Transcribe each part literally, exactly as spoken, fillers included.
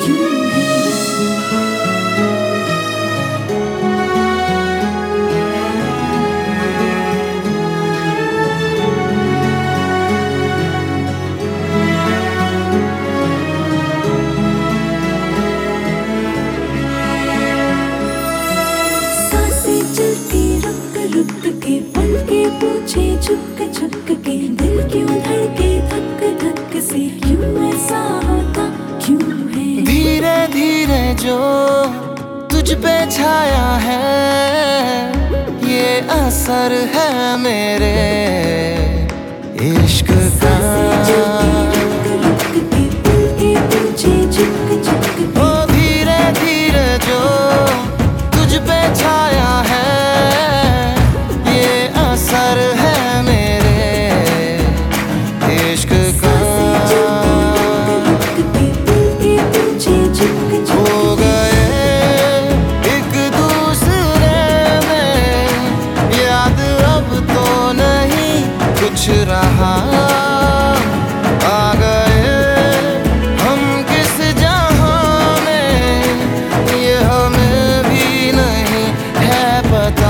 क्यों है। सांसें चलती रुक रुक के, पल के पूछे झुक झुक के, दिल क्यों धड़के धक धक से, क्यों ऐसा होता क्यों है। धीरे धीरे जो तुझ पे छाया है, ये असर है मेरे इश्क का। ओ धीरे धीरे जो तुझ पे छाया है, ये असर है मेरे इश्क का। हो गए एक दूसरे में, याद अब तो नहीं कुछ रहा। आ गए हम किस जहां में, ये हमें भी नहीं है पता।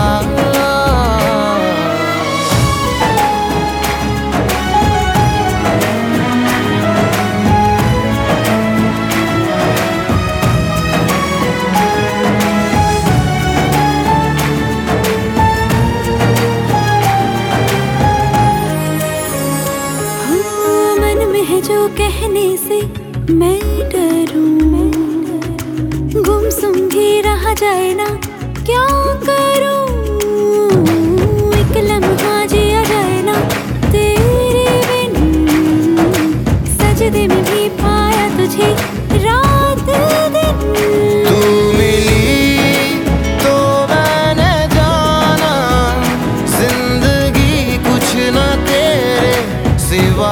जो कहने से मैं डरूं, गुमसुम भी रह जाए ना क्या करूं। एक लम्हा जिया जाए ना तेरे बिन, सजदे में भी पाया तुझे रात दिन। तू मिली तो मैंने जाना, जिंदगी कुछ न तेरे सिवा।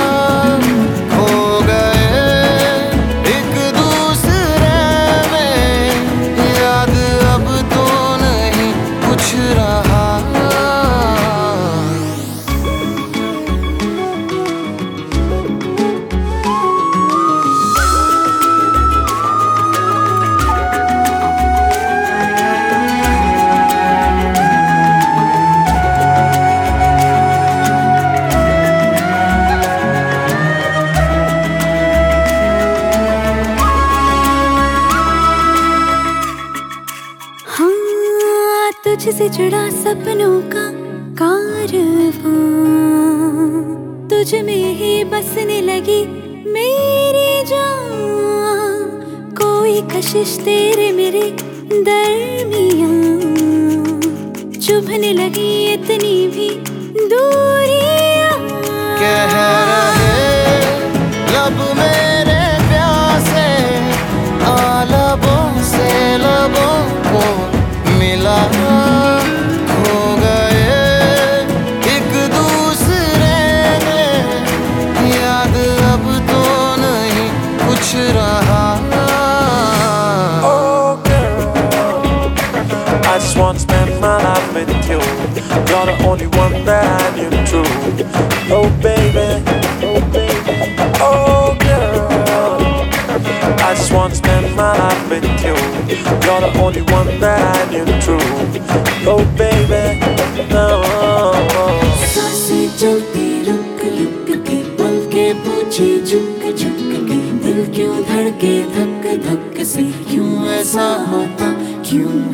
तुझसे जुड़ा सपनों का कारवां, तुझ में ही बसने लगी मेरी जान। कोई कशिश तेरे मेरे दरमियां, चुभने लगी इतनी भी दूरियां। कह रहे लब मेरे प्यासे, आ लबों से लबों को मिला। खो गए एक दूसरे में, याद अब तो नहीं कुछ रहा। Oh girl, I just want to spend my life with you. You're the only one that I knew true. Oh baby, oh baby, oh girl, I just want to spend my life with you. You're the only one that I knew true. Oh baby, no. सांसें चलती रुक रुक के, पल के पूछे झुक झुक के, दिल क्यों धड़के धक धक से, क्यों ऐसा होता क्यों